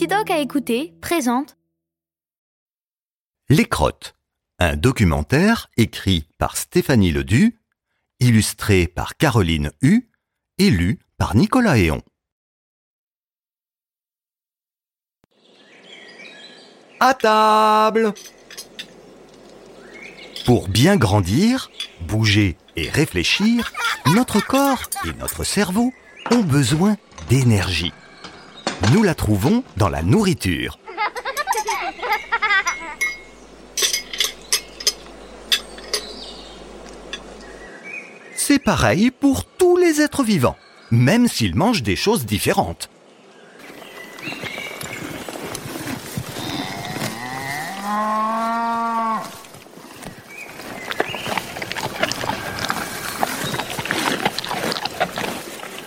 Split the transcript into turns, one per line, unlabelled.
Petit Doc à écouter présente
Les Crottes, un documentaire écrit par Stéphanie Ledu, illustré par Caroline Hu et lu par Nicolas Héon. À table! Pour bien grandir, bouger et réfléchir, notre corps et notre cerveau ont besoin d'énergie. Nous la trouvons dans la nourriture. C'est pareil pour tous les êtres vivants, même s'ils mangent des choses différentes.